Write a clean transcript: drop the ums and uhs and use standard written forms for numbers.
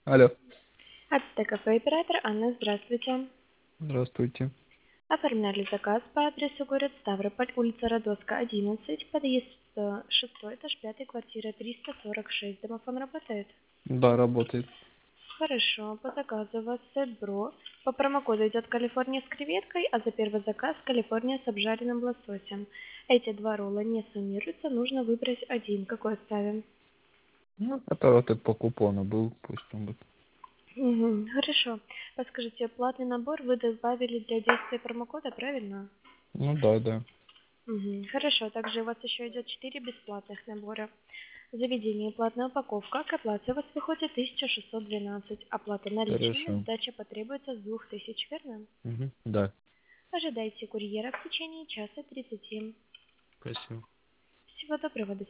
Алло, Ацтекафе оператор Анна, здравствуйте. здравствуйте. Оформляли заказ по адресу город Ставрополь, улица Родоска, 11, подъезд 6, этаж 5, квартира 346. Домофон работает? Да, работает. Хорошо, по заказу у вас сет-бро. По промокоду идет Калифорния с креветкой, а за первый заказ Калифорния с обжаренным лососем. Эти два ролла не суммируются, нужно выбрать один. Какой оставим? Ну, это вот этот по купону был, пусть он будет. Угу, хорошо. Подскажите, платный набор вы добавили для действия промокода, правильно? Ну да, да. Мгм. Хорошо, также у вас еще идет 4 бесплатных набора. Заведение платная упаковка. К оплате у вас выходит 1612. Оплата наличными, Хорошо. сдача потребуется с 2000, верно? Да, Ожидайте курьера в течение часа 30. спасибо. Всего доброго, до